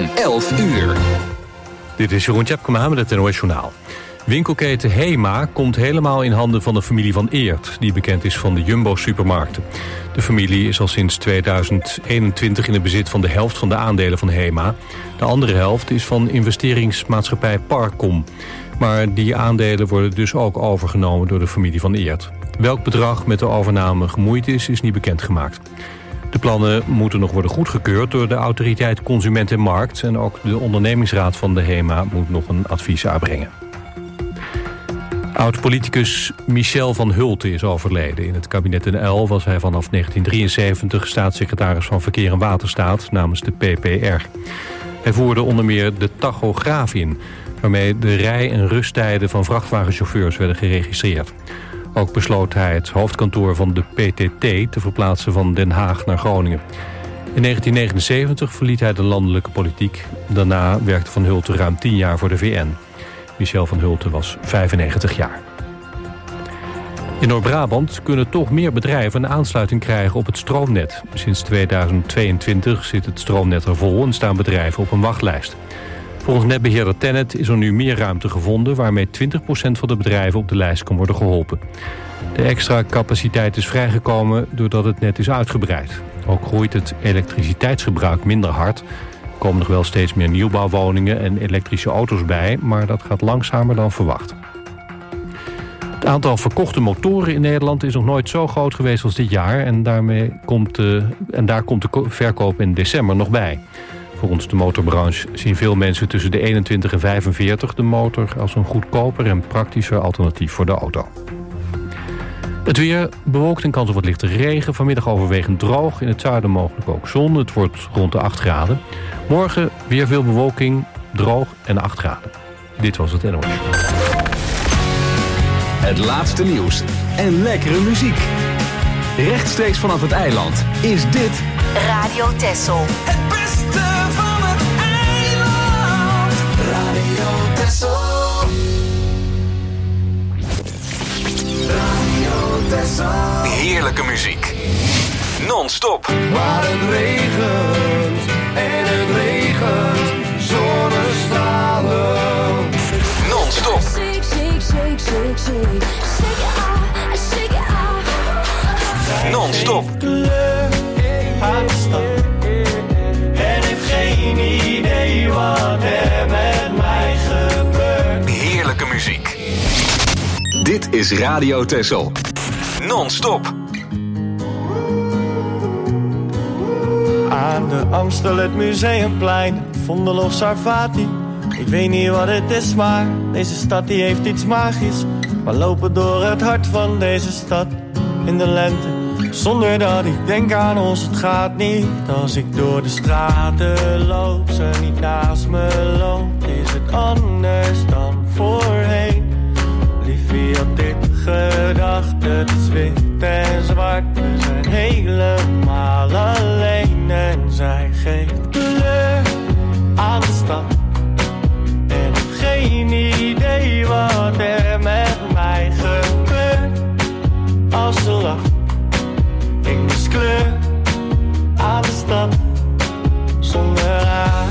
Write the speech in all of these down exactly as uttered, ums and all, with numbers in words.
van elf uur. Dit is Jeroen Tjepkema met het N O S Journaal. Winkelketen Hema komt helemaal in handen van de familie van Eert, die bekend is van de Jumbo-supermarkten. De familie is al sinds tweeduizend eenentwintig in het bezit van de helft van de aandelen van Hema. De andere helft is van investeringsmaatschappij Parcom. Maar die aandelen worden dus ook overgenomen door de familie van Eert. Welk bedrag met de overname gemoeid is, is niet bekendgemaakt. De plannen moeten nog worden goedgekeurd door de autoriteit Consument en Markt. En ook de ondernemingsraad van de Hema moet nog een advies uitbrengen. Oud-politicus Michel van Hulten is overleden. In het kabinet Den Uyl was hij vanaf negentien drieënzeventig staatssecretaris van Verkeer en Waterstaat namens de P P R. Hij voerde onder meer de tachograaf in, waarmee de rij- en rusttijden van vrachtwagenchauffeurs werden geregistreerd. Ook besloot hij het hoofdkantoor van de P T T te verplaatsen van Den Haag naar Groningen. In negentien negenenzeventig verliet hij de landelijke politiek. Daarna werkte Van Hulten ruim tien jaar voor de V N. Michel van Hulten was vijfennegentig jaar. In Noord-Brabant kunnen toch meer bedrijven een aansluiting krijgen op het stroomnet. Sinds tweeduizend tweeëntwintig zit het stroomnet er vol en staan bedrijven op een wachtlijst. Volgens netbeheerder Tennet is er nu meer ruimte gevonden, waarmee twintig procent van de bedrijven op de lijst kan worden geholpen. De extra capaciteit is vrijgekomen doordat het net is uitgebreid. Ook groeit het elektriciteitsgebruik minder hard. Er komen nog wel steeds meer nieuwbouwwoningen en elektrische auto's bij, maar dat gaat langzamer dan verwacht. Het aantal verkochte motoren in Nederland is nog nooit zo groot geweest als dit jaar. En, daarmee komt de, en daar komt de verkoop in december nog bij. Volgens de motorbranche zien veel mensen tussen de eenentwintig en vijfenveertig de motor als een goedkoper en praktischer alternatief voor de auto. Het weer bewolkt en kans op wat lichte regen. Vanmiddag overwegend droog. In het zuiden mogelijk ook zon. Het wordt rond de acht graden. Morgen weer veel bewolking, droog en acht graden. Dit was het N O S. Het laatste nieuws en lekkere muziek. Rechtstreeks vanaf het eiland is dit Radio Texel. Het beste van het eiland. Radio Texel. Radio Texel. heerlijke muziek. Non-stop. Waar het regent en het regent. Zonnestralen. Non-stop. Shake, shake, shake, shake, shake. Shake it off, shake it off. Non-stop. Kleur aan de stad. En heeft geen idee wat er met mij gebeurt. Heerlijke muziek. Dit is Radio Texel. Non-stop. Aan de Amstel, het Museumplein, Vondel of Sarfati. Ik weet niet wat het is, maar deze stad die heeft iets magisch. We lopen door het hart van deze stad in de lente. Zonder dat ik denk aan ons, het gaat niet. Als ik door de straten loop, ze niet naast me loopt, is het anders dan voorheen. Liefie had dit gedacht, het is wit en zwart. We zijn helemaal alleen en zij geeft kleur aan de stad. En ik heb geen idee wat er met mij gebeurt. Als ze lacht, ik mis kleur aan de stad. Zonder haar,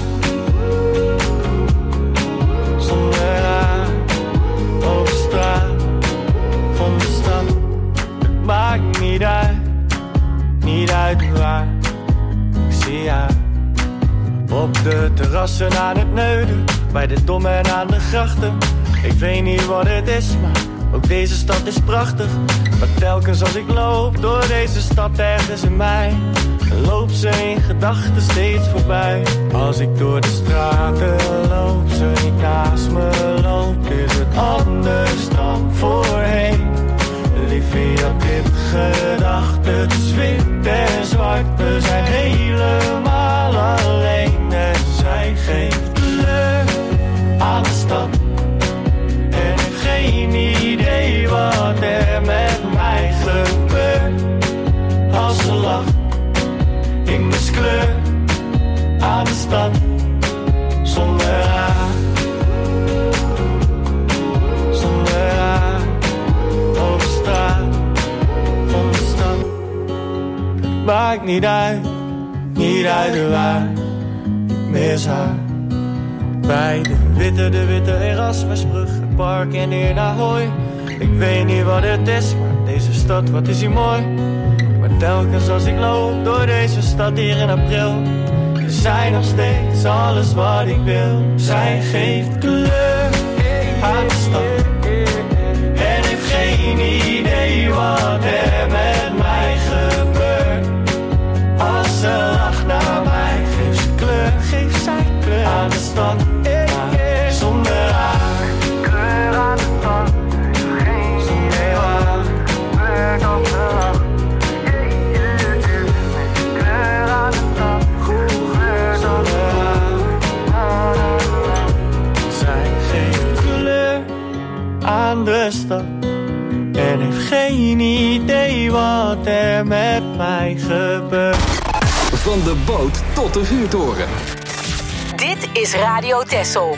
zonder haar, over straat van de stad. Het maakt niet uit, niet uit waar. Ik zie haar op de terrassen aan het Neuden, bij de Dom en aan de grachten. Ik weet niet wat het is, maar ook deze stad is prachtig. Maar telkens als ik loop door deze stad ergens in mij, loopt ze in gedachten steeds voorbij. Als ik door de straten loop, ze niet naast me loopt, is het anders dan voorheen. Liefie had dit gedacht, het is wit en zwart. We zijn helemaal alleen en zij geeft kleur aan de stad. En ik heb geen idee wat er met mij gebeurt. Als ze lacht, ik mis kleur aan de stad. Zonder haar, zonder haar, over straat van de stad. Het maakt niet uit, niet uit waar. Ik mis haar. Bij de witte, de witte Erasmusbrug, het park en neer naar Hooi. Ik weet niet wat het is, maar deze stad, wat is hier mooi. Maar telkens als ik loop door deze stad hier in april, is zij nog steeds alles wat ik wil. Zij geeft kleur aan de stad en heeft geen idee wat er met mij gebeurt. Als ze lacht naar mij, geeft ze kleur, geeft zij kleur aan de stad. Maar zonder haar, kleur aan de stad, geen idee wat gebeurt op de lach. Kleur aan de stad, kleur zonder haar. Zij geeft kleur aan de stad en heeft geen idee wat er met mij gebeurt. Van de boot tot de vuurtoren. Dit is Radio Texel.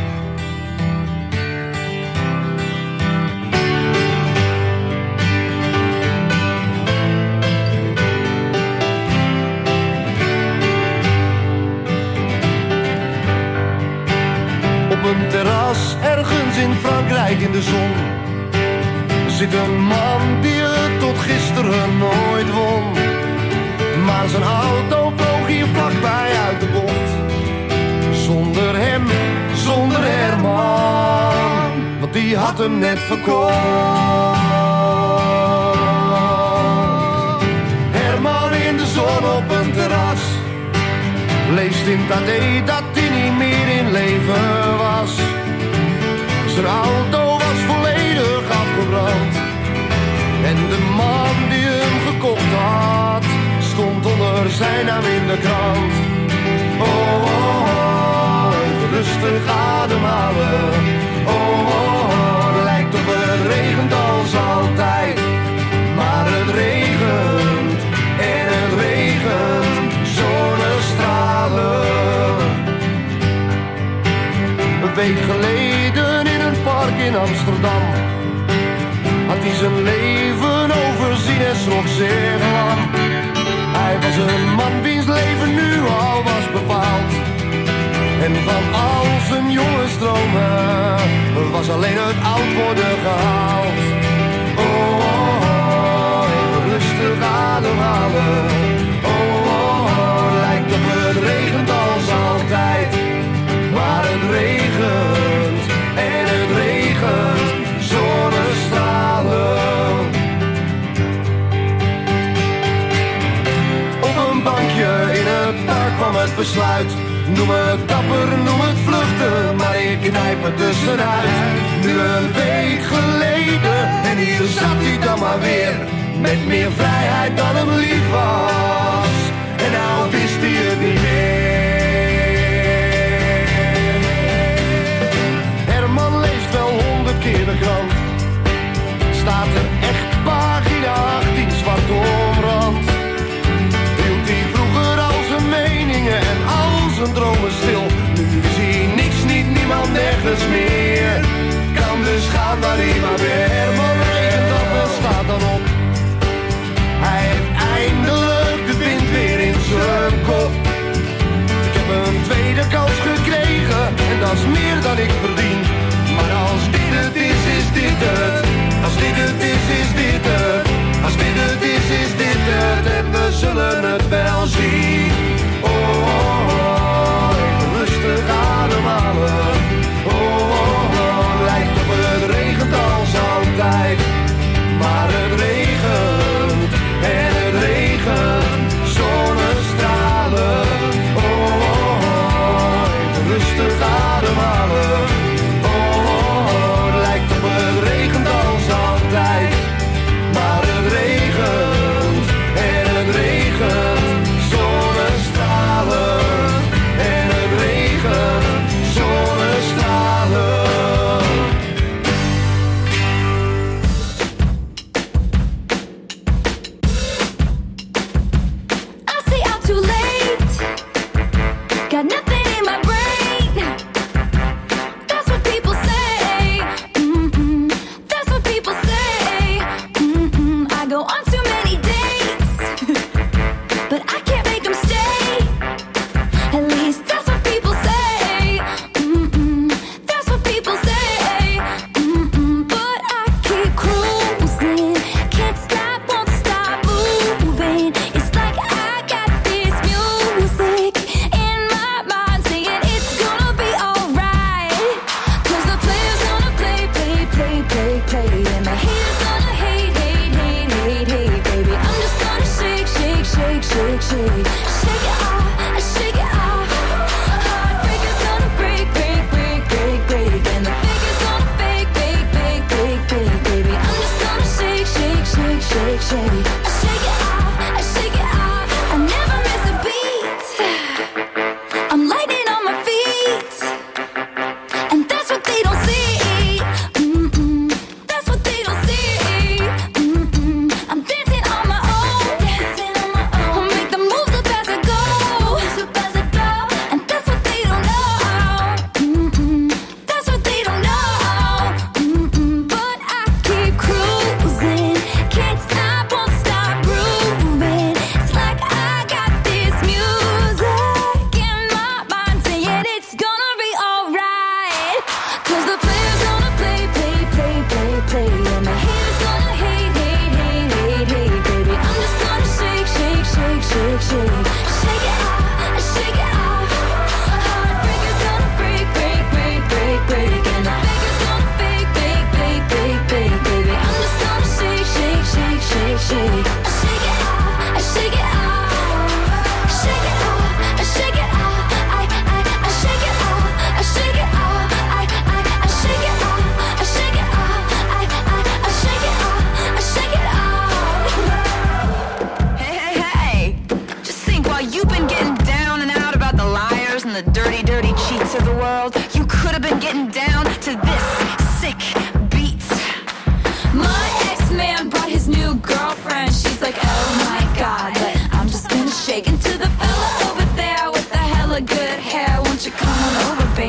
Op een terras ergens in Frankrijk in de zon zit een man die het tot gisteren nooit won. Maar zijn auto vloog hier vlakbij uit de bocht. Zonder hem, zonder Herman, want die had hem net verkocht. Herman in de zon op een terras leest in het A D dat hij niet meer in leven was. Zijn auto was volledig afgebrand en de man die hem gekocht had stond onder zijn naam in de krant. Oh, oh, oh, even rustig ademhalen. Oh, oh, oh, lijkt of het regent als altijd. Maar het regent en het regent zonnestralen. Een week geleden in een park in Amsterdam had hij zijn leven overzien en schrok zeer lang. Hij was een man wiens leven nu al was bepaald. En van al zijn jonge stromen was alleen het oud worden gehaald. Oh, oh, oh, even rustig ademhalen. Oh, oh, oh, lijkt op het regent als altijd. Maar het regent en het regent zonnestralen. In het park kwam het besluit. Noem het dapper, noem het vluchten, maar ik knijp het tussenuit. Nu een week geleden en hier zat hij dan maar weer. Met meer vrijheid dan hem lief was. En nou wist hij het niet meer. Herman leest wel honderd keer de krant. Staat er echt pagina achttien zwart omrand. En al zijn dromen stil. Nu zie niks, niet niemand, nergens meer. Kan dus gaan waar hij maar weer. Herman regent af en staat dan op. Hij heeft eindelijk de wind weer in zijn kop. Ik heb een tweede kans gekregen en dat is meer dan ik verdien. Maar als dit het is, is dit het. Als dit het is, is dit het. Als dit het is, is dit het. En we zullen het wel zien. Oh, oh, oh, even rustig ademhalen. Oh, oh, oh, lijkt op het regent als altijd.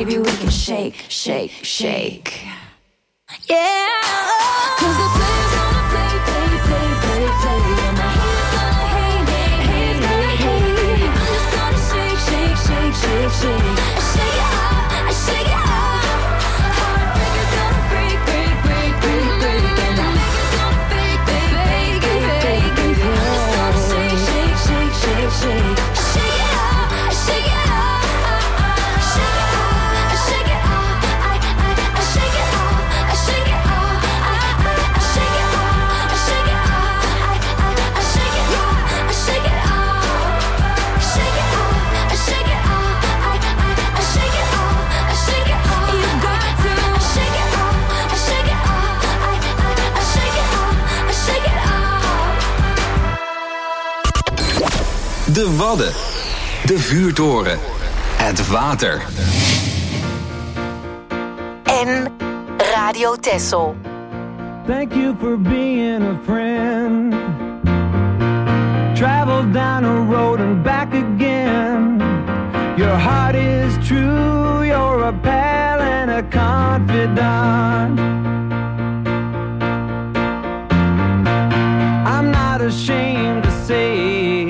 baby, we can shake, shake, shake. Yeah, 'cause the players gonna play, play, play, play, play, and the haters gonna hate, hate, hate, hate, hate. I'm just gonna shake, shake, shake, shake, shake. I shake it off, I shake it off. Heartbreakers gonna break, break, break, break, break, and the makers gonna fake, fake, fake, fake, fake. I'm just gonna shake, shake, shake, shake, shake. I shake it off, I shake it off. I shake it off, I shake it off. I I I shake it off, I shake it off. I I I shake it off, I shake it off. I I I shake it off, I shake it off. Shake it off, I shake it off. I I I shake it off, I shake it off. You got to shake it off, I shake it off. I I I shake it off, I shake it off. De Wadden. De Vuurtoren. Het water. En Radio Texel. Thank you for being a friend. Travel down a road and back again. Your heart is true, you're a pal and a confidant. I'm not ashamed to say,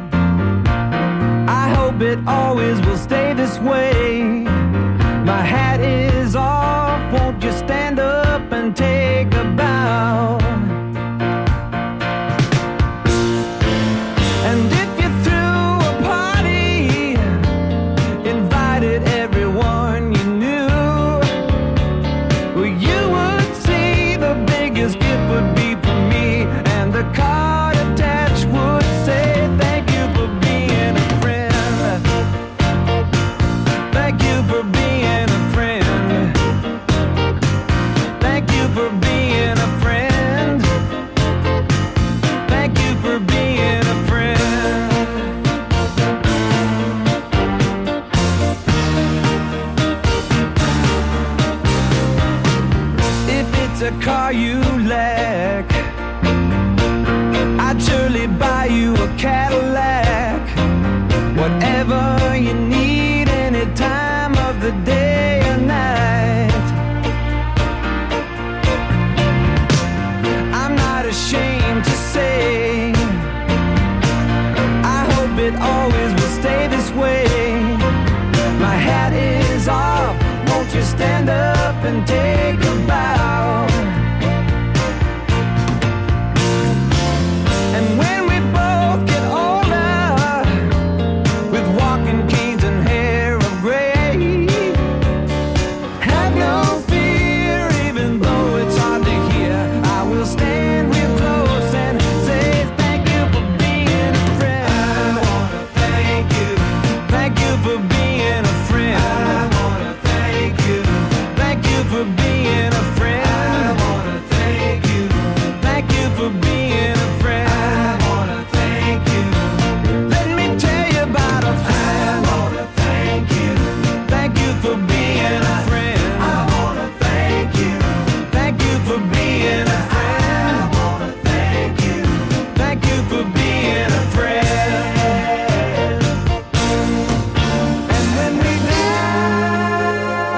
I hope it always will stay this way. My hat is off, won't you stand up and take a bow? And if you threw a party, invited everyone you knew, well, you would see the biggest gift would be for me, and the card attached would say, thank you for being a friend. Thank you for being a friend. Thank you for being a friend. Thank you for being a friend. If it's a car you lack, I'd surely buy you a Cadillac. Whatever you need, any time of the day or night. I'm not ashamed to say, I hope it always will stay this way. My hat is off, won't you stand up and take a bow? And when we both get older, with walking canes and hair of gray, have no fear, even though it's hard to hear. I will stand real close and say thank you for being a friend. I wanna thank you. Thank you for being a friend. I wanna thank you. Thank you for being a friend. I wanna thank you. Thank you for being a friend. I wanna thank you. Let me tell you about a friend. I wanna thank you. Thank you for being a friend. I wanna thank you. Thank you for being a friend. I wanna thank you. Thank you for being a friend. And when we die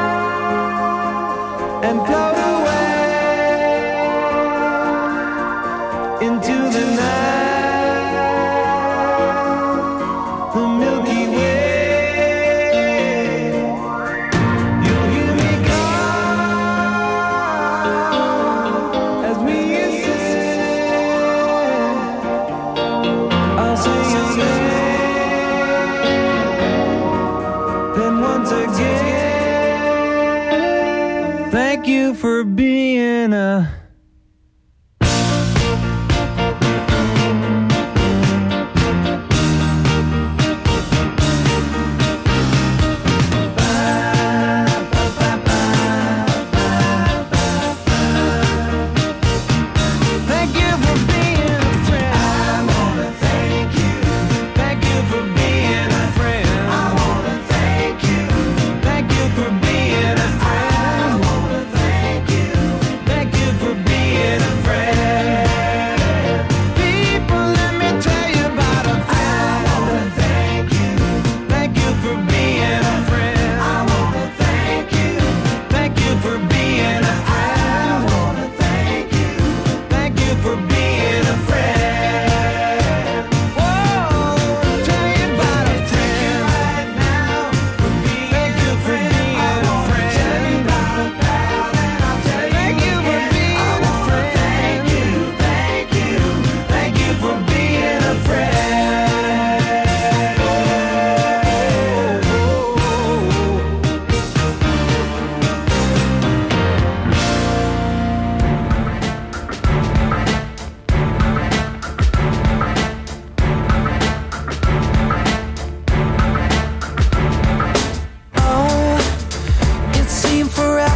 and float away into the night, the Milky Way, you'll hear me call as we ascend. I'll say your name, then once again, thank you for being a Thank you for being a friend. I wanna thank you. Thank you for being a friend. I wanna thank you. Thank you for being a friend. I wanna thank you. Thank you for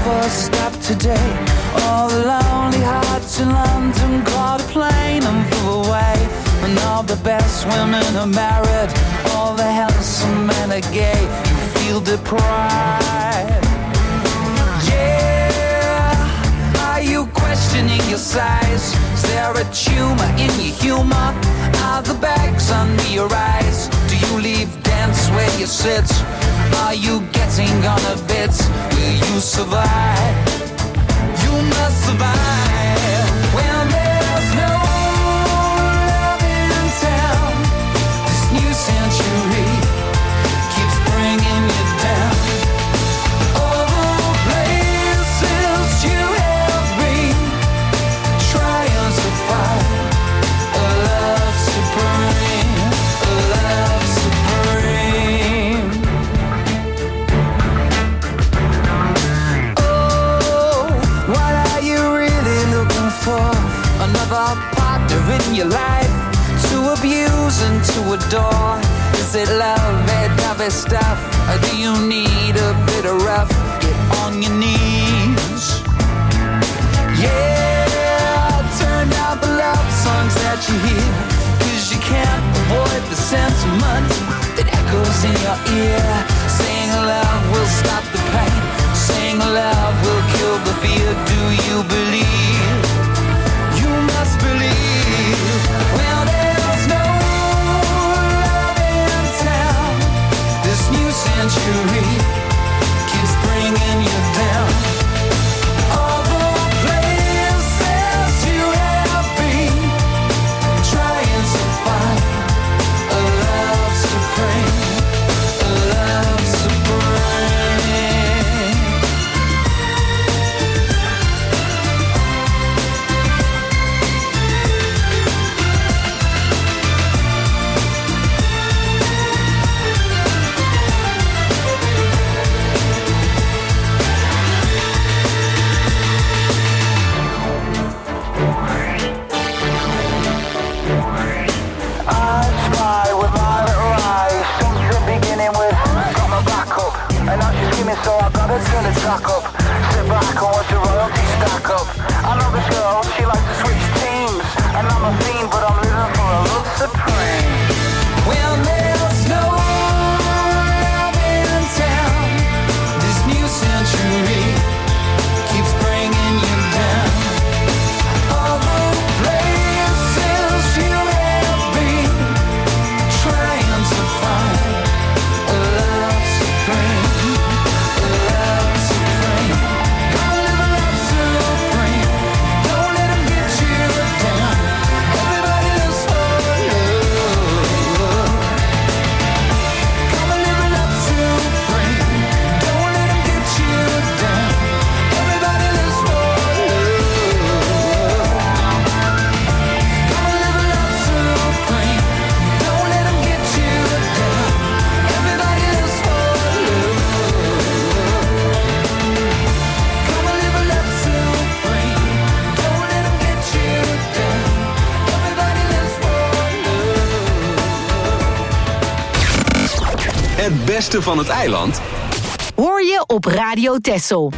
first stop today. All the lonely hearts in London caught a plane and flew away. And all the best women are married, all the handsome men are gay. You feel deprived. Yeah, are you questioning your size? Is there a tumor in your humor? Are the bags under your eyes? Do you leave dance where you sit? Are you getting on a bit? Will you survive? You must survive when there's no love in town. This new century keeps bringing you down. All the places you have been, trying to find a love supreme, a love supreme. Oh, what are you really looking for? Another partner in your life to abuse and to adore? Is it lovey-dovey stuff, or do you need a bit of rough? Get on your knees. Yeah, turn down the love songs that you hear, 'cause you can't avoid the sentiment that echoes in your ear. Saying love will stop the pain, saying love will kill the fear. Do you believe? You must believe. Well, there's no love in town. This new century keeps bringing you down. All the places you have been, trying to find a love supreme, a love supreme. I spy with my little eyes, since the beginning with got my back up, and now she's screaming, so I gotta turn the track up. Sit back and watch the royalty stack up. I know this girl, she likes to switch teams, and I'm a fiend, but I'm living for a love supreme. Well, there's no love in town. This new century keeps bringing you down. All the places you have been, trying to find a love supreme, a love supreme. Gonna live a love supreme. Don't let 'em get you down. Everybody lives for love. Gonna live a love supreme. Don't let 'em get you down. Everybody lives for love. Gonna live a love supreme. Don't let 'em get you down. Everybody lives for love. Gonna live a love supreme. Don't let 'em get you down. Everybody lives for love. Het beste van het eiland Hoor je op Radio Texel.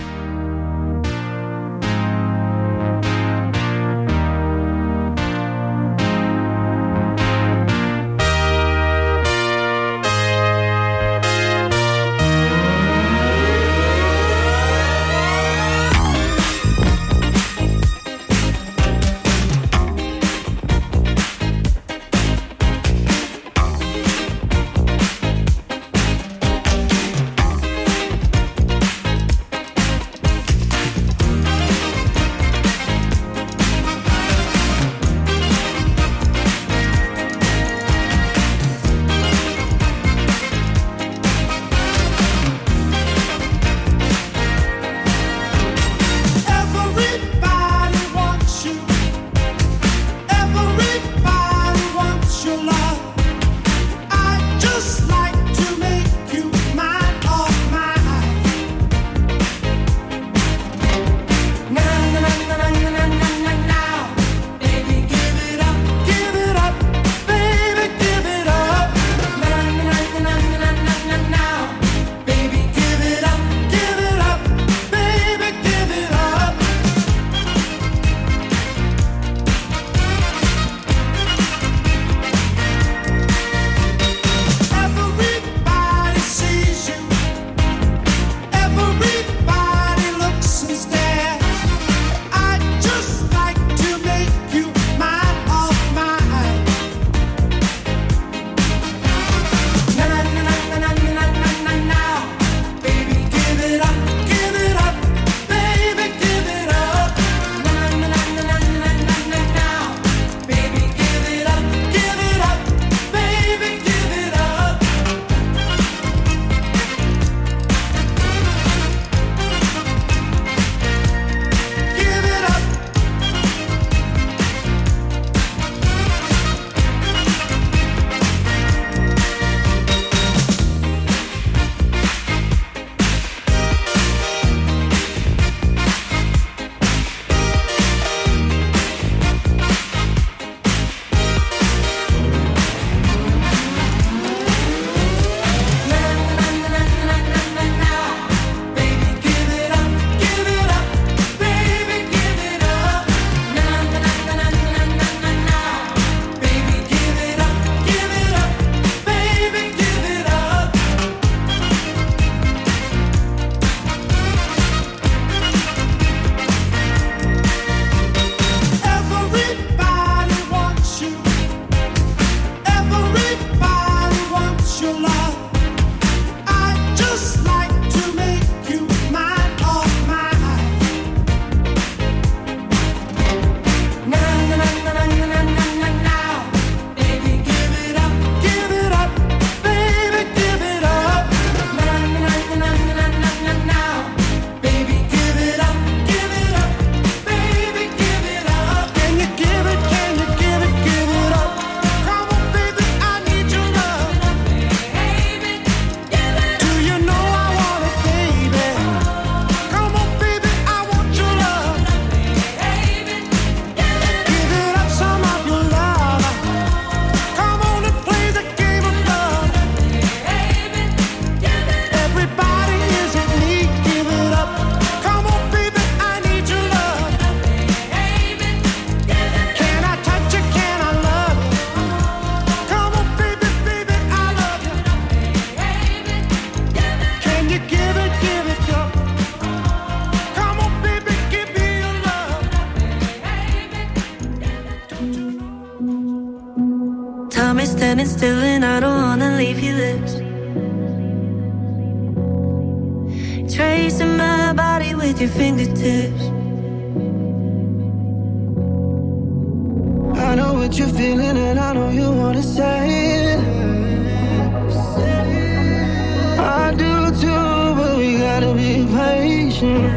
standing still and I don't wanna leave your lips. Tracing my body with your fingertips. I know what you're feeling and I know you wanna say it. I do too, but we gotta be patient.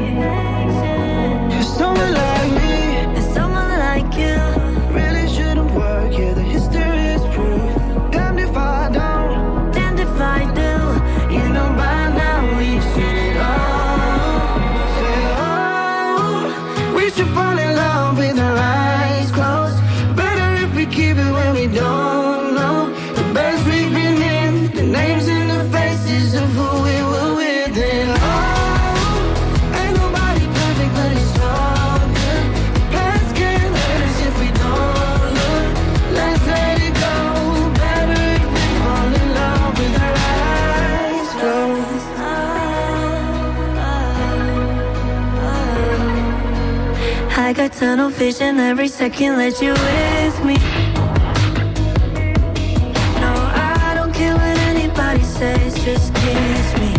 Cause someone like me and someone like you really shouldn't work. Yeah, the history is proof. Damned if I don't, damned if I do. You know by now we've seen it all. Say, oh, we should fall in love with our eyes closed. Better if we keep it when we don't know the best we've been in, the names and the faces of who we were with. And oh, ain't nobody perfect, but it's all good. The past can't hurt us if we don't look. Let's let it go. Better if we fall in love with our eyes closed. I got tunnel vision every second, let you with me. No, I don't care what anybody says, just kiss me.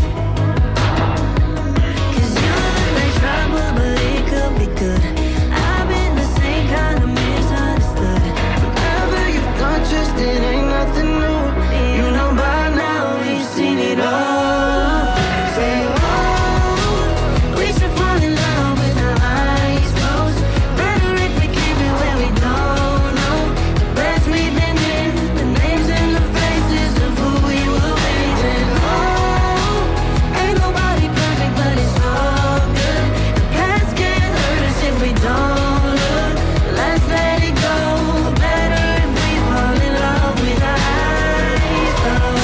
Cause you look like trouble, but it could be good. I've been the same kind of misunderstood. Whatever you've done, just it ain't nothing new. You know by now we've seen it all. Say, oh, we should fall in love with our eyes closed. Better if we keep it where we don't know the best we've been in, the names and the faces of who we were with. And oh, ain't nobody perfect, but it's all good. The past can't hurt us if we don't look. Let's let it go. Better if we fall in love with our eyes closed.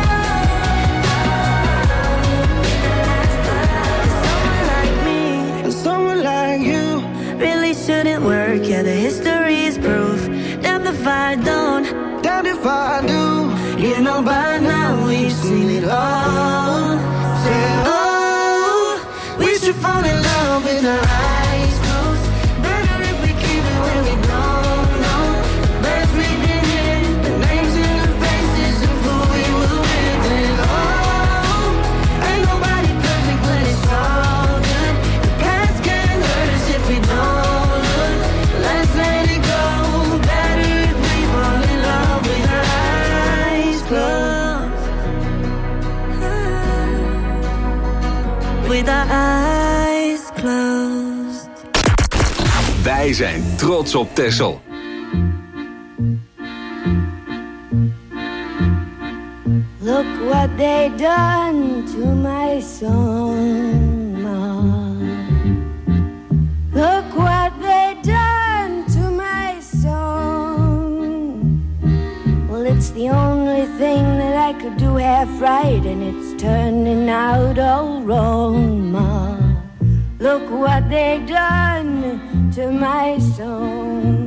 Someone like me And someone like you really shouldn't work. Yeah, the history is proof. Damn if I don't, damned if I do. you know by now we've seen it all. Say, oh, we should fall in love with our eyes closed. Better if we keep it where we don't know the best we've been in, the names and the faces of who we were with. And oh, ain't nobody perfect, but it's all good. The past can't hurt us if we don't look. Let's let it go. Better if we fall in love with our eyes closed. With our eyes closed. Wij zijn trots op Texel. Look what they done to my song, Ma. Look what they done to my song. Well, it's the only thing that I could do half right, and it's turning out all wrong, Ma. Look what they done to my song.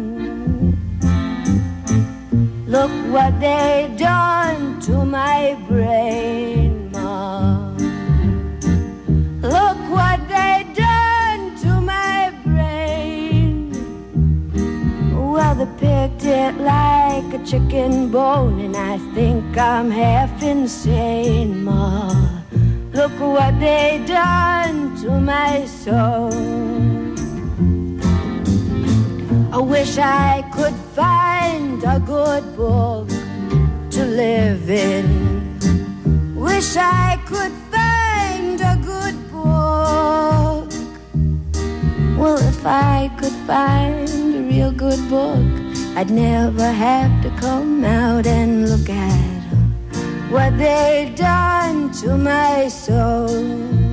Look what they done to my brain, Ma. Look what they done to my brain. Well, they picked it like a chicken bone, and I think I'm half insane, Ma. Look what they done to my soul. I wish I could find a good book to live in. Wish I could find a good book. Well, if I could find a real good book, I'd never have to come out and look at what they done to my soul.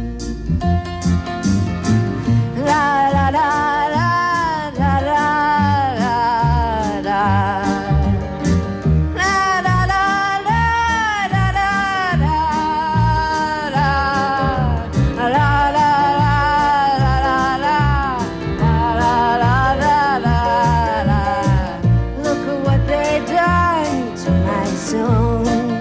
La la la la. La la la la. La la la la la la la. La la la la la. La la la la la. Look at what they done to my soul.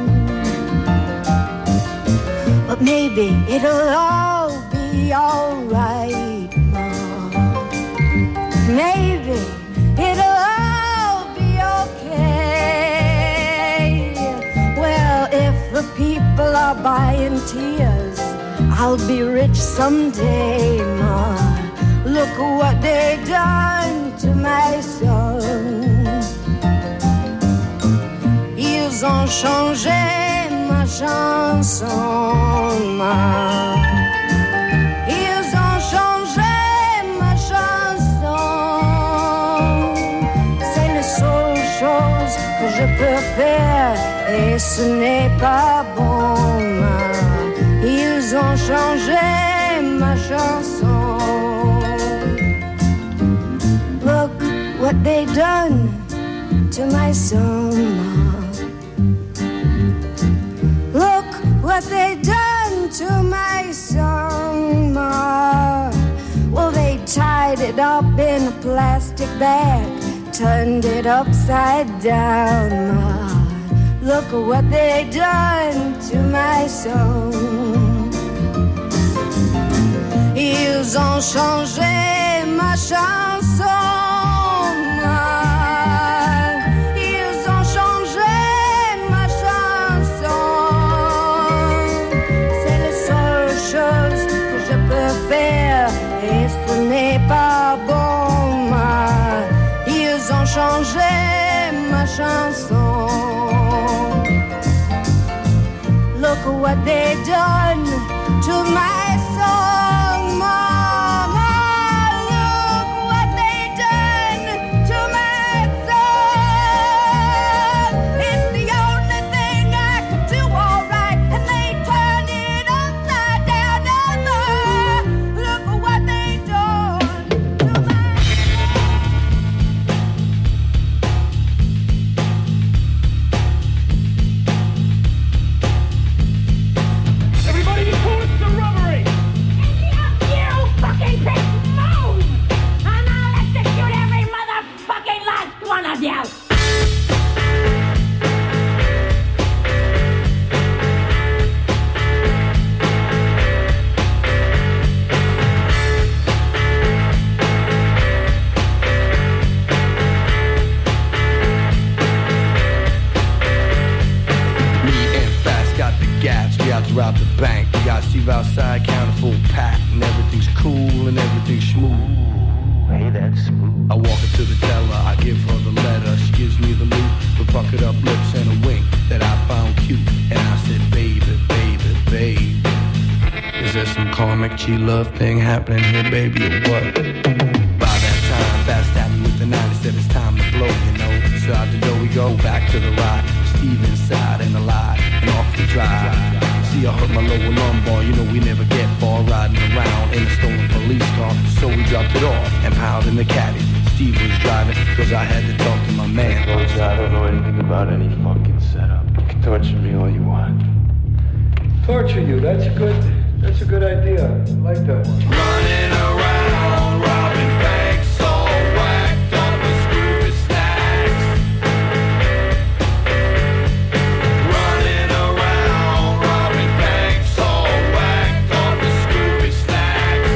But maybe it'll all be alright, Mom. Maybe it'll all be okay. tears. I'll be rich someday, Ma. Look what they done to my son. Ils ont changé ma chanson, Ma. Ils ont changé ma chanson. C'est la seule chose que je peux faire et ce n'est pas bon, Ma. Ils ont changé ma chanson. Look what they done to my song, Ma. Look what they done to my song, Ma. Well, they tied it up in a plastic bag, turned it upside down, Ma. Look what they done to my song. Ils ont changé ma chanson, Ma. Ils ont changé ma chanson. C'est la seule chose que je peux faire et ce n'est pas bon, Ma. Ils ont changé ma chanson. Look what they done to my song, Mama. Look what they done to my song. It's the only thing I could do all right, and they turned it upside down. Oh, look what they done to my Everybody be cool, it's the robbery! You fucking bitch, move! And I'll execute every motherfucking last one of you! Me and Fast got the gas, we out to rob the bank. We got Steve outside, counting full pack, and everything's cool and everything's smooth. Hey, that's smooth. I walk up to the teller, I give her the letter. She gives me the loot with bucket up lips and a wink that I found cute. And I said, baby, baby, baby, is there some karmic G-love thing happening here, baby, or what? By that time, Fast tapped me with the nine and said it's time to blow, you know. So out the door we go, back to the ride. Steve inside and alive, and off we drive. See, I hurt my lower lumbar, you know we never get far riding around in a stolen police car. So we dropped it off and piled in the caddy. Steve was driving, cause I had to talk to my man. Look, I don't know anything about any fucking setup. You can torture me all you want. Torture you, that's a good, that's a good idea. I like that one. Running around, robbing banks, all whacked up with Scooby snacks. Running around, robbing banks, all whacked up with Scooby snacks.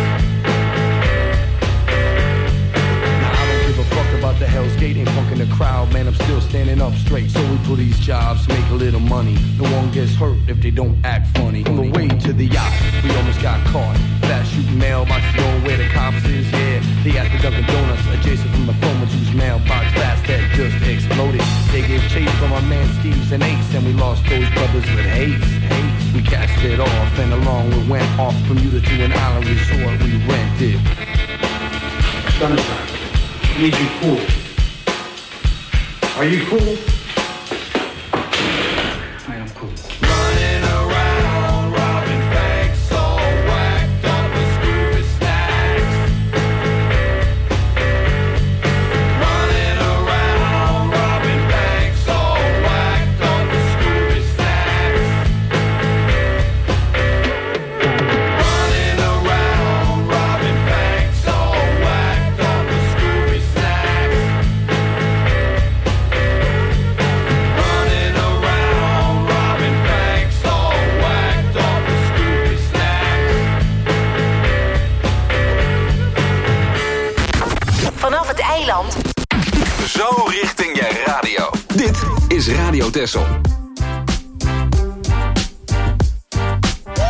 Now I don't give a fuck about the Hell's Gate, ain't punking the crowd, man, I'm still standing up straight. So we do these jobs, make a little money. No one gets hurt if they don't act funny. On the way to the yacht, we almost got caught. Fast shooting mailboxes going where the cops is, yeah. They at the Dunkin' Donuts, adjacent from the phone whose mailbox fast had just exploded. They gave chase from our man Steve's and Ace, and we lost those brothers with haste. haste. We cast it off, and along we went off Bermuda to an island resort we rented. Sunshine, I need you cool. Are you cool? I am cool. Running around, robbing banks, all whacked up with Scooby snacks. Running around, robbing banks, all whacked up with Scooby snacks. Running around, robbing banks, all whacked up with Scooby snacks. Running around, robbing banks, all whacked up with Scooby snacks. Vanaf het eiland. Zo richting je radio. Dit is Radio Texel. Woo!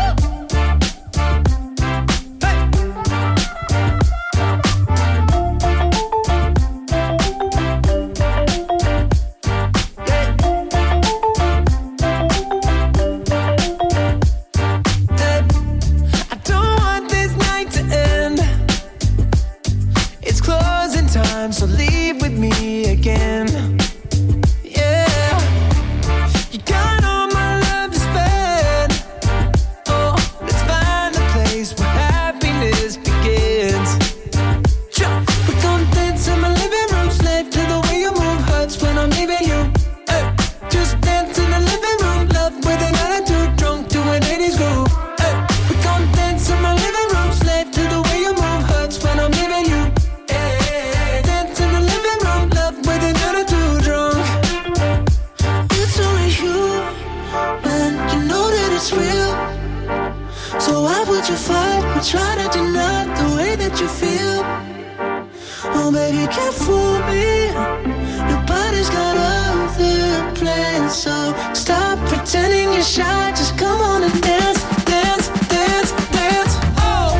try to deny the way that you feel. Oh baby, can't fool me. Nobody's got other plans, so stop pretending you're shy. Just come on and dance, dance, dance, dance. Oh.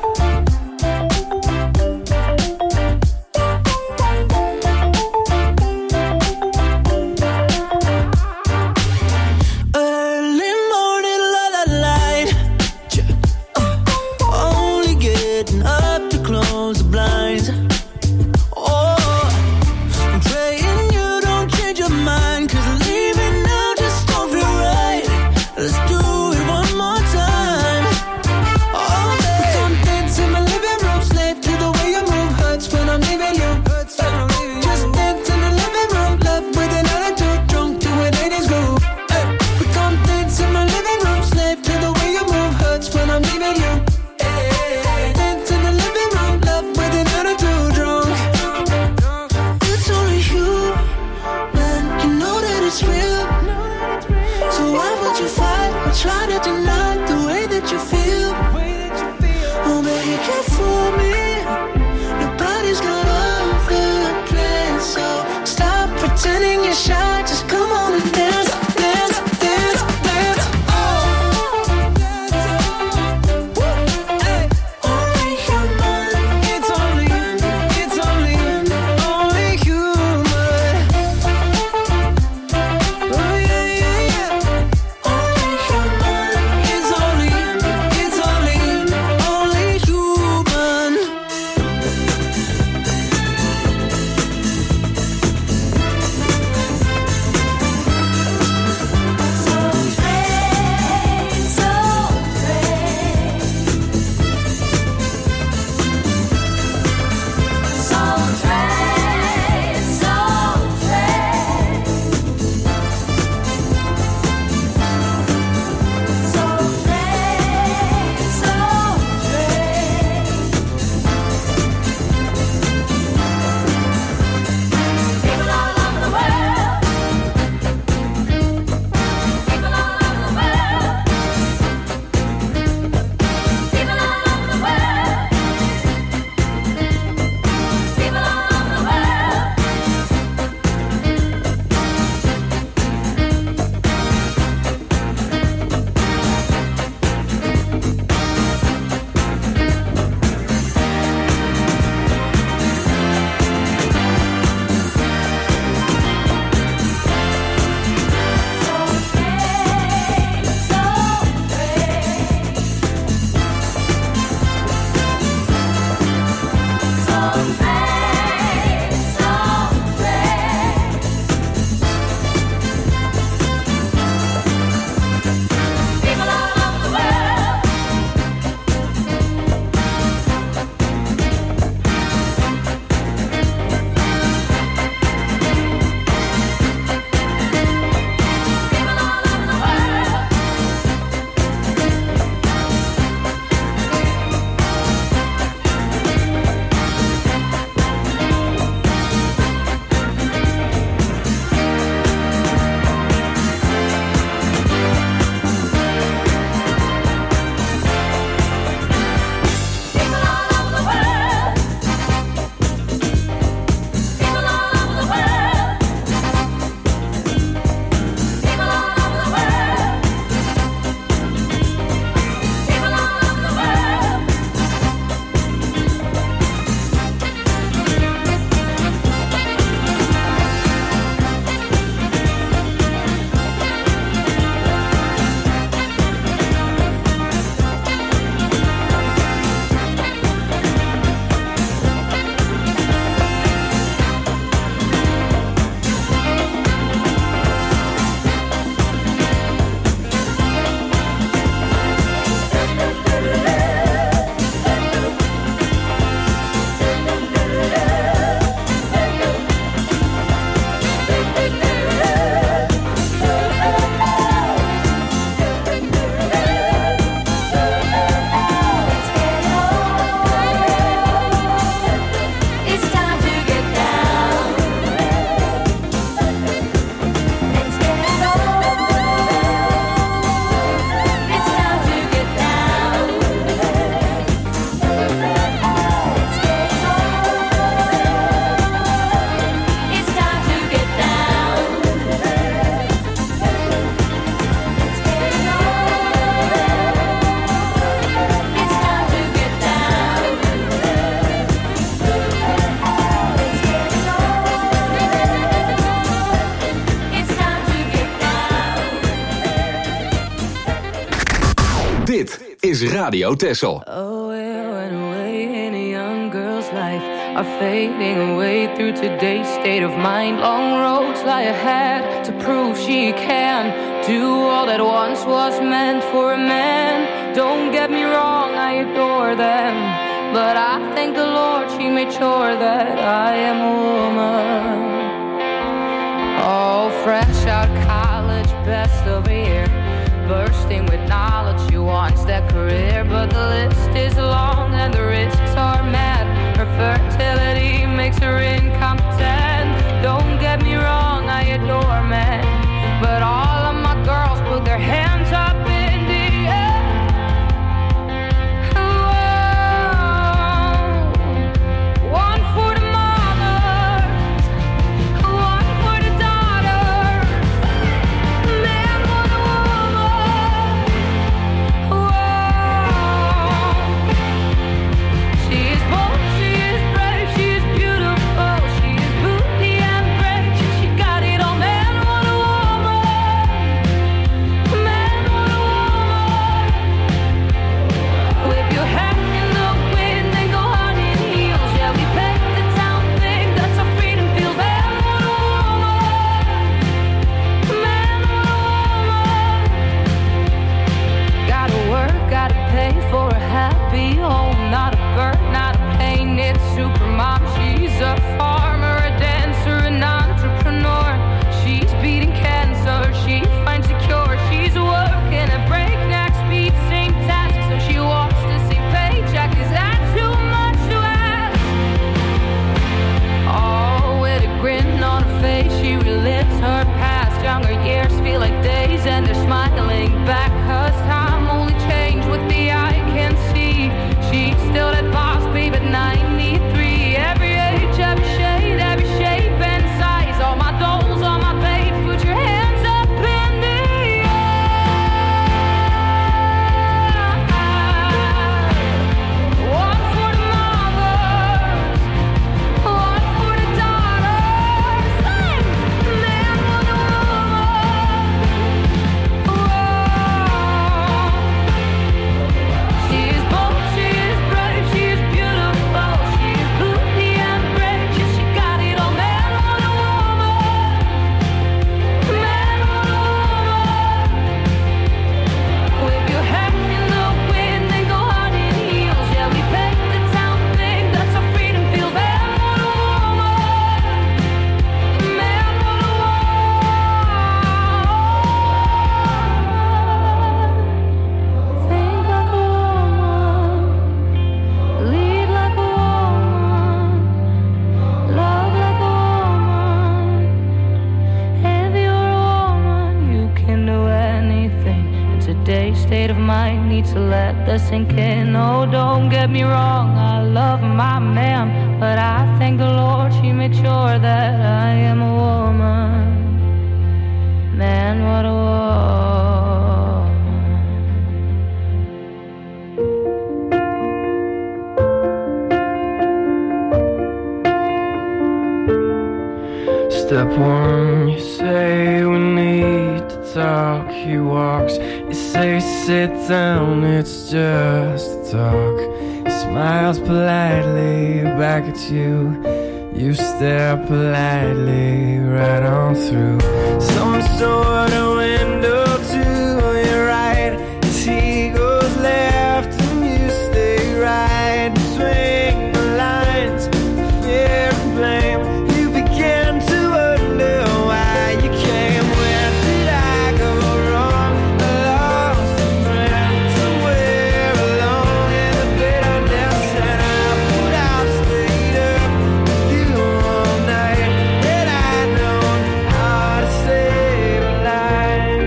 Early morning, la la light. Uh, only getting up to close the blinds. Oh, I'm praying you don't change your mind, 'cause leaving now just don't feel right. Let's is Radio Texel. Oh, where went away in a young girl's life are fading away through today's state of mind. Long roads lie ahead to prove she can do all that once was meant for a man. Don't get me wrong, I adore them, but I thank the Lord she made sure that I am a woman. Oh, fresh out college, best of a year, bursting with knowledge, she wants that career, but the list is long and the risks are mad. Her fertility makes her incompetent. Don't get me wrong, I adore men, but all of my girls put their hands up in the air. And they're smiling back, cause time only changed what the eye can see. She's still that boss babe at ninety-three. Every age, every shade, every shape and size. All my dolls, all my babes, put your hands up in the air. One for the mothers, one for the daughters. Sing! Man, woman, to let that sink in. Oh, don't get me wrong, I love my man, but I thank the Lord she made sure that I am a woman. Man, what a woman. Step one, you say we need to talk. He walks, you say sit down, it's just a talk. He smiles politely back at you. You stare politely right on through some sort of window to your right. As he goes left and you stay right between the lines of fear and blame. You begin to wonder why you came. Where did I go wrong? I lost a friend somewhere alone in the bitterness, and I would have stayed up with you all night. Had I known how to save a life.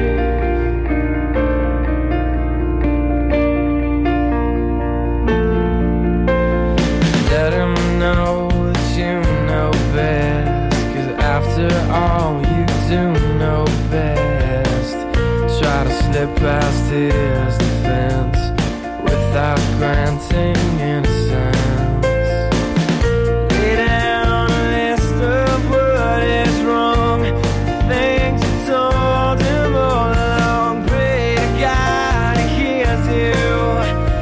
Let him know that you know best, 'cause after all you do know best. Try to slip past his defense without granting innocence. Lay down a list of what is wrong, things you told him all along. Pray to God he hears you.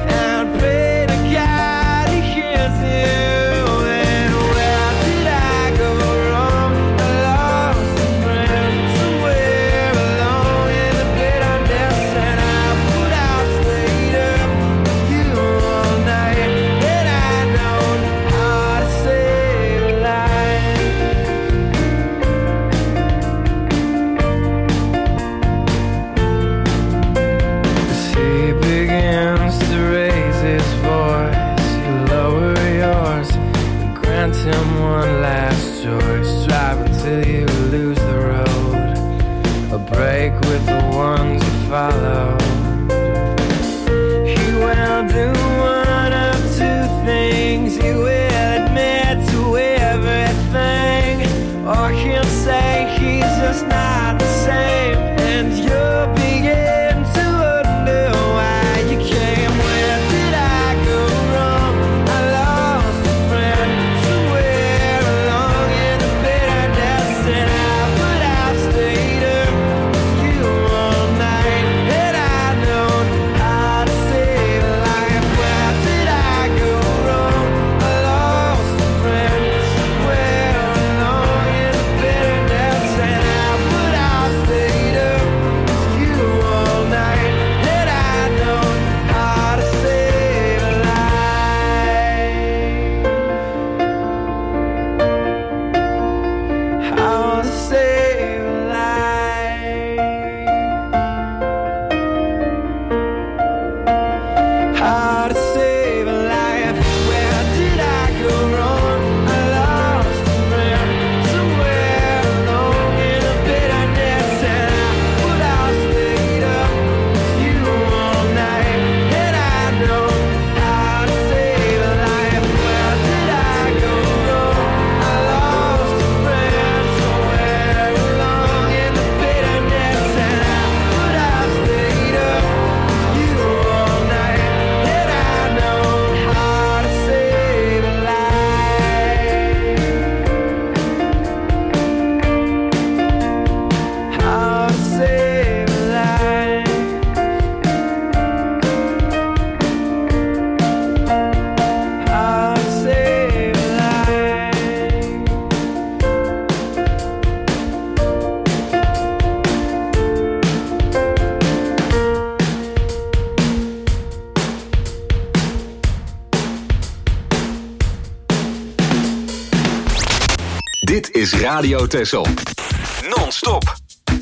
Dit is Radio Texel. Non-stop.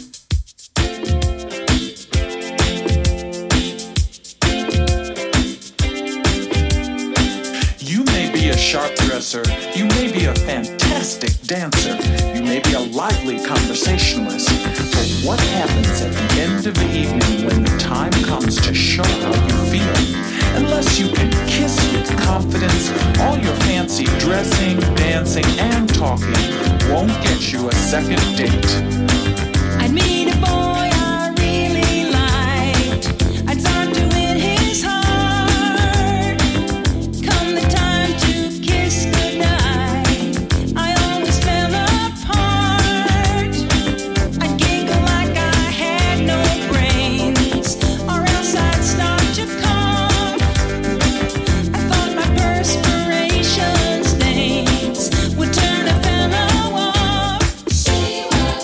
You may be a sharp dresser. You may be a fantastic dancer. You may be a lively conversationalist. But what happens at the end of the evening when the time comes to show how you feel? Unless you can kiss with confidence, all your fancy dressing, dancing, and talking won't get you a second date. I'd meet a boy I really liked. I'd start to win his heart. Come the time to kiss goodnight, I always fell apart. I'd giggle like I had no brains, or else I'd start to cough. I thought my perspiration stains would turn a fellow off. She was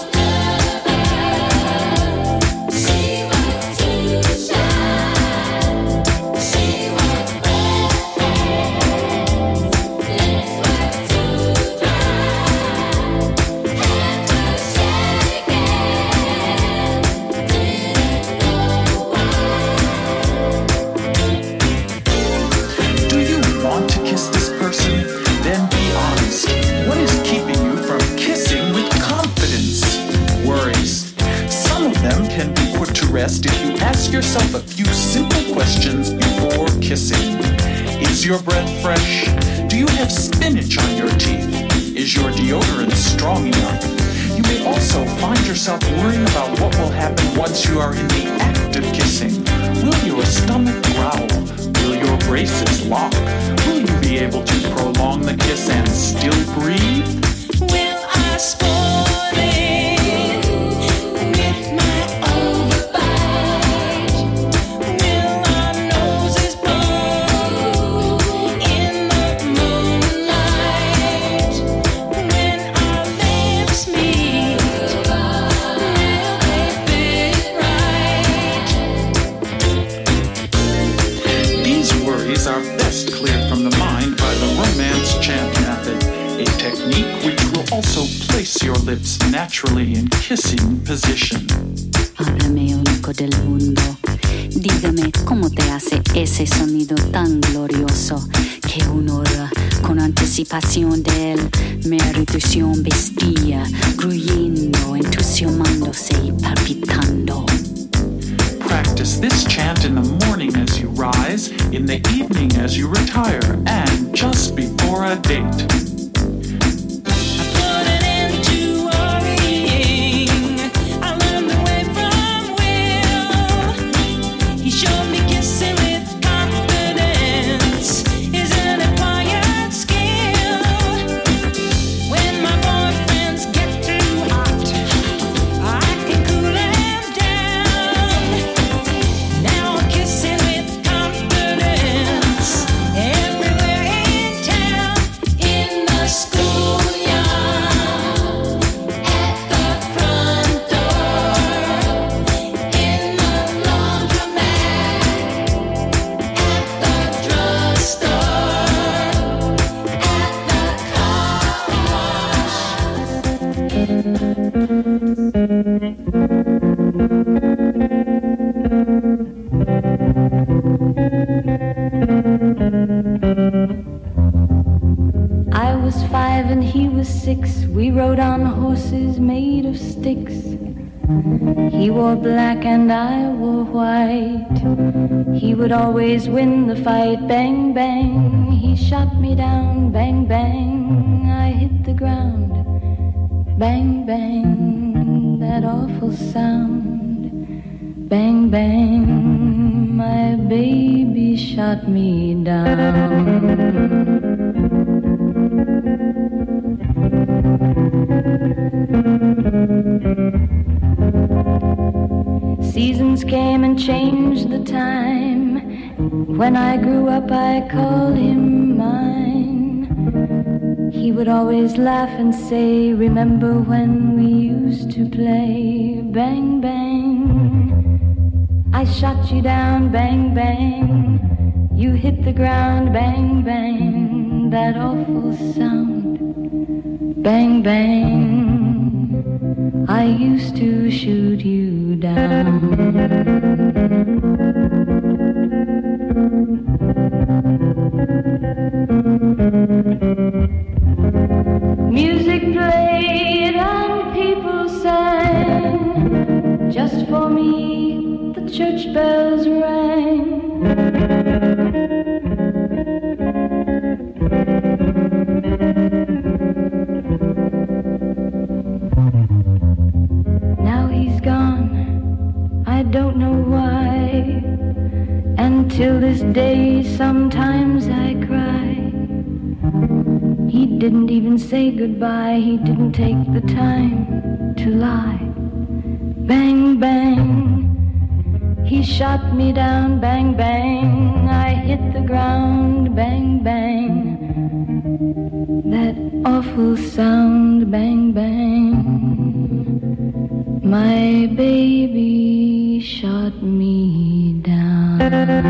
nervous, she was too shy, she was breathless, lips were too dry, hands were shaking, didn't know why. Do you want to kiss this person? Then be honest. What is keeping you from kissing with confidence? Worries. Some of them can be put to rest if you ask yourself a few simple questions before kissing. Is your breath fresh? Do you have spinach on your teeth? Is your deodorant strong enough? You may also find yourself worrying about what will happen once you are in the act of kissing. Will your stomach growl? Will your braces lock? Will you be able to prolong the kiss and still breathe? Will I spoil it with my overbite? Will our noses blow in the moonlight? When our lips meet, will they fit right? These worries are best cleared from the mind by the romance chant method, a technique which will also place your lips naturally in kissing position. Háblame único del mundo. Dígame cómo te hace ese sonido tan glorioso que una hora con anticipación de él mi erudición vestía, gruyendo, entusiasmándose y palpitando. Practice this chant in the morning as you rise, in the evening as you retire, and just before a date. Put an end to worrying. I learned the way from Will. He showed me kissing with confidence is an acquired skill. When my boyfriends get too hot, I can cool them down. Now I'm kissing with confidence everywhere in town. In the schoolyard, at the front door, in the laundromat, at the drugstore, at the I was five and he was six. We rode on horses made of sticks. He wore black and I wore white. He would always win the fight. Bang, bang, he shot me down. Bang, bang, I hit the ground. Bang, bang, that awful sound. Bang, bang, my baby shot me down. Seasons came and changed the time. When I grew up I called him mine. He would always laugh and say, remember when we used to play? Bang, bang, I shot you down. Bang, bang, you hit the ground. Bang, bang, that awful sound. Bang, bang, I used to shoot you down. Music played and people sang. Just for me, the church bells rang. Now he's gone, I don't know why. And till this day, sometimes I cry. He didn't even say goodbye, he didn't take the time to lie. Bang, bang, he shot me down, bang, bang, I hit the ground, bang, bang, that awful sound, bang, bang, my baby shot me down.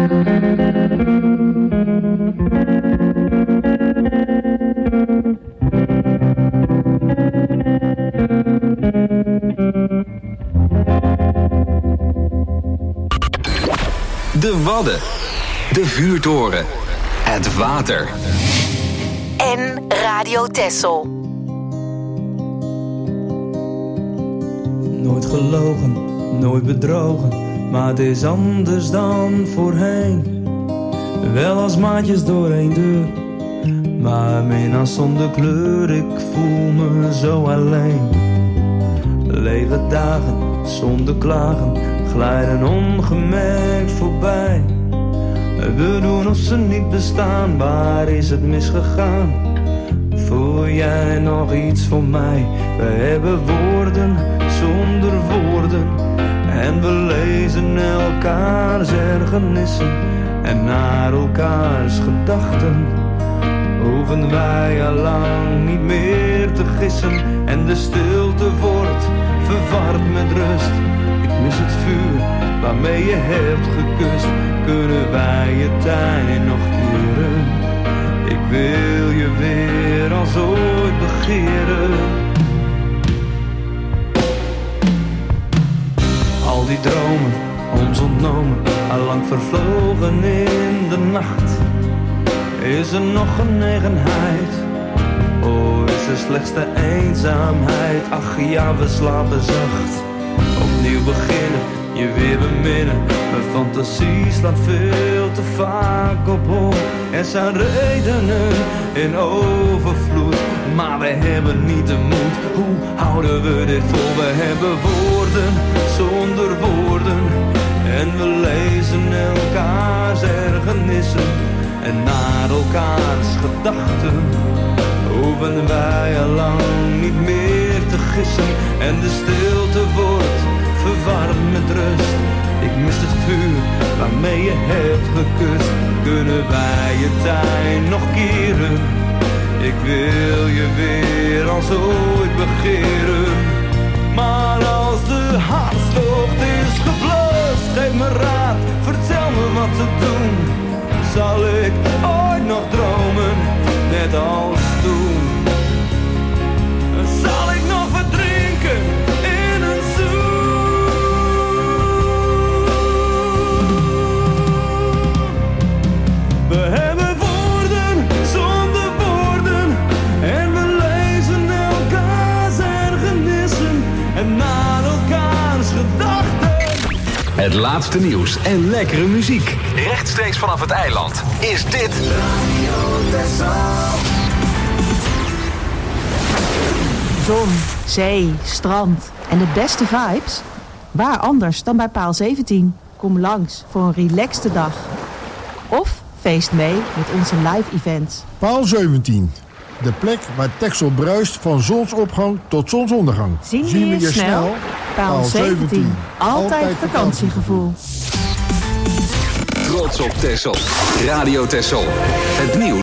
De Wadden, de vuurtoren, het water. En Radio Texel. Nooit gelogen, nooit bedrogen, maar het is anders dan voorheen. Wel als maatjes door één deur, maar minnaars zonder kleur. Ik voel me zo alleen. Lege dagen zonder klagen glijden ongemerkt voorbij. We doen of ze niet bestaan, waar is het misgegaan? Voel jij nog iets voor mij? We hebben woorden zonder woorden en we lezen elkaars ergernissen en naar elkaars gedachten. Hoeven wij al lang niet meer te gissen en de stilte wordt verward met rust. Ik mis het vuur waarmee je hebt gekust. Kunnen wij je tijd nog keren? Ik wil je weer als ooit begeren. Al die dromen, ons ontnomen, allang vervlogen in de nacht. Is er nog genegenheid? Oh, is er slechts de eenzaamheid? Ach ja, we slapen zacht. Opnieuw beginnen, je weer beminnen. Mijn fantasie slaat veel te vaak op hol. Er zijn redenen in overvloed, maar we hebben niet de moed. Hoe houden we dit vol? We hebben woorden zonder woorden en we lezen elkaars ergernissen en naar elkaars gedachten. Hoeven wij al lang niet meer te gissen en de stilte wordt verwarmd met rust. Ik mis het vuur waarmee je hebt gekust. Kunnen wij je tijd nog keren? Ik wil je weer als ooit begeren. Maar als de hartstocht is geblust, geef me raad, vertel me wat te doen. Zal ik ooit nog dromen, net als toen? Zal ik nog verdrinken in een zoen? We hebben woorden zonder woorden en we lezen elkaars ergernissen en naar elkaars gedachten. Het laatste nieuws en lekkere muziek. Rechtstreeks vanaf het eiland is dit Radio Texel. Zon, zee, strand en de beste vibes? Waar anders dan bij Paal zeventien? Kom langs voor een relaxte dag. Of feest mee met onze live events. Paal zeventien. De plek waar Texel bruist van zonsopgang tot zonsondergang. Zien we je, je snel? snel? Paal zeventien. Altijd, Altijd vakantiegevoel. Trots op Texel. Radio Texel. Het nieuws.